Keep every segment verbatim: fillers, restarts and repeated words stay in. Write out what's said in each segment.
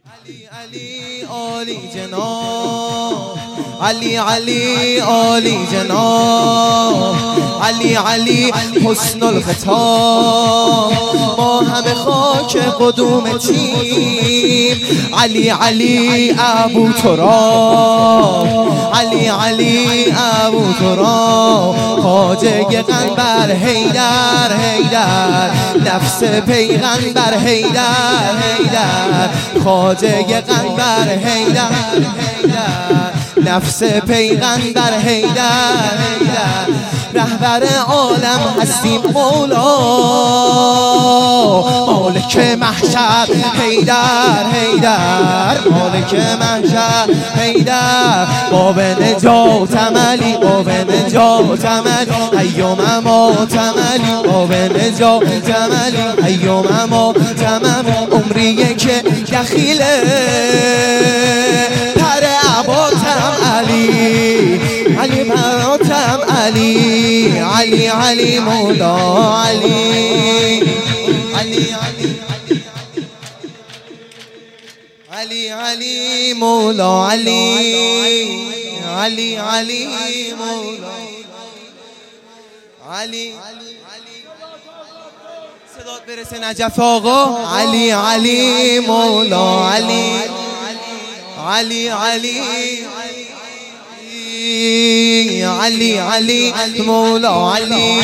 علی علی عالی جناب، علی علی عالی جناب، علی علی حسن الخطاب، ما همه خاک قدوم تیم. علی علی ابو تراب، علی علی ابو تراب، خواجه قنبر حیدر حیدر، نفس پیغمبر حیدر حیدر، خواجه قنبر حیدر حیدر، نفس پیغمبر حیدر حیدر، رهبر عالم هستیم مولا، مالک محشر حیدر حیدر، مالک محشر حیدر، باب نجاتم علی، باب نجاتم علی، ایوم اماتم علی، باب نجاتم علی، ایوم اماتم عمریه که دخیله پر عباتم علی، علی مراتم علی، علی علی مولا علی، علی علی علی علی مولا علی، علی علی مولا علی، صدات برسه نجف آقا، علی علی مولا علی، علی علی علی علی مولا علی،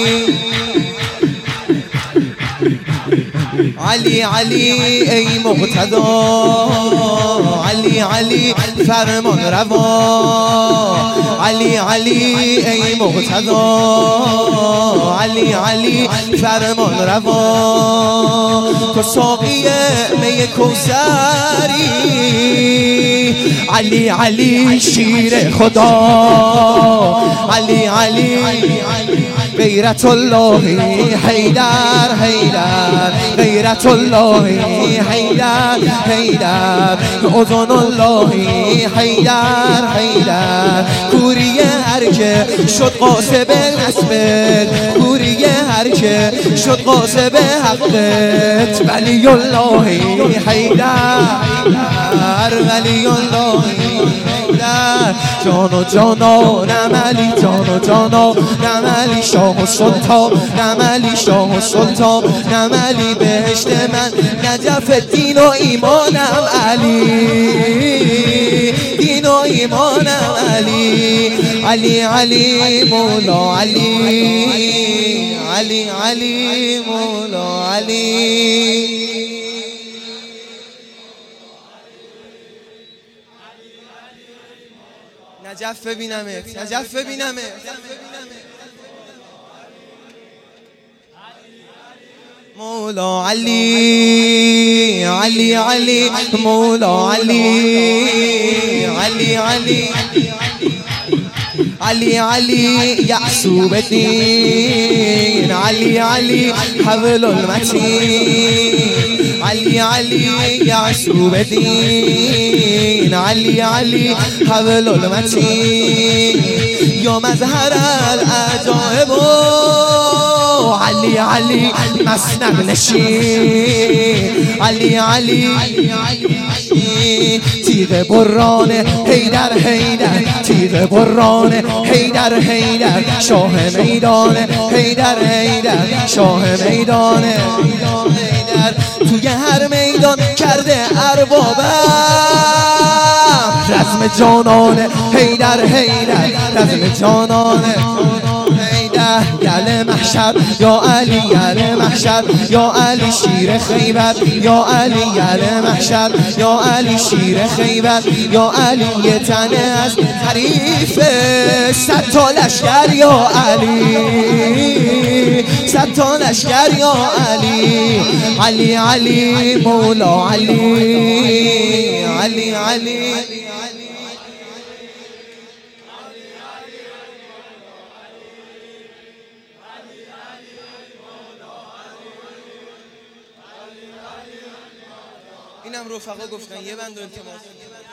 علی علی ای مقتدا، علی علی فرمان روا، علی علی ای مقتدا، علی علی فرمان روا، تو ساقی می کوثری، علی علی شیر خدا، علی علی غیرت الله حیدر حیدر، غیرت الله حیدر حیدر، اذن الله حیدر حیدر، کوریه هر که شد قاسب نسبت، کوریه هر که شد قاسب حقت، ولی الله حیدر ولی الله حیدر، جان و جانانم علی، جان و جانانم علی، شاه و سلطان نم علی، شاه و سلطان نم علی، بهشت من نجف دین و ایمانم علی، دین و ایمانم علی، علی علی مولا علی، علی علی مولا علی. نجف ببینمت، نجف ببینمت، مولا علی، علی علی مولا علی، علی علی علی علی یعصوب الدین، علی علی حبل المتین، علی علی یعصوب الدین، علی علی حبل المتین، یا مظهر العجائب، علی علی مسند نشین، علی علی تیغ بران حیدر حیدر، تیغ بران حیدر حیدر، شاه میدان حیدر حیدر، شاه میدان حیدر، توی هر میدان کرده اربابم، رزم جانان حیدر حیدر، رزم جانان گل محشر، یا علی گل محشر، یا علی شیر خیبر، یا علی گل محشر، یا علی شیر خیبر، یا علی یه تنه از حریف صد تا لشکر، یا علی صد تا لشکر، یا علی، علی علی مولا علی، علی علی اینم رفقا گفتن یه بند التماس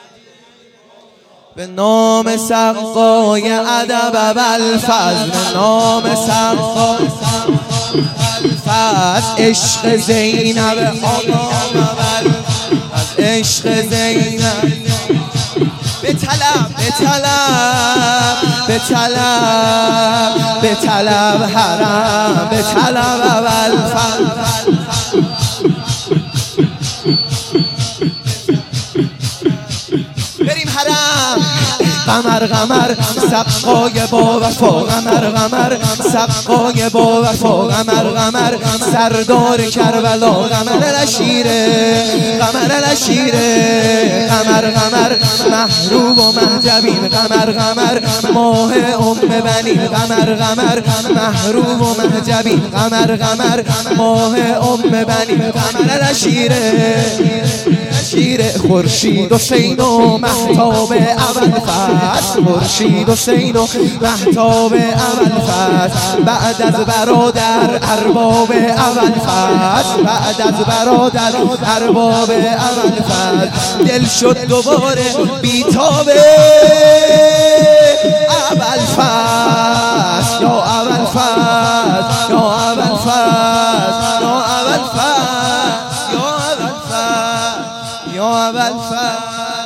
به نام سقای ادب والفضل، نام سقای الفضل، عشق زینب آقا عشق زینب به طلب به طلب به طلب به طلب حرم به طلب اول فر بریم حرم قمر قمر سقای با وفا قمر قمر سقای با وفا قمر قمر سردار کربلا قمر لشیره قمر لشیره قمر قمر محروب و مهجبین قمر قمر ماه ام بنین قمر قمر محروب و مهجبین قمر قمر ماه ام بنین قمر لشیره شیر خورشید و حسین و مهتاب اول فصل خورشید و حسین و مهتاب اول فصل بعد از برادر ارباب اول فصل بعد از برادر ارباب اول فصل دل شد دوباره بیتاب اول فصل یا اول فصل یا اول فصل یا اول فصل یا اول فصل یا اول فصل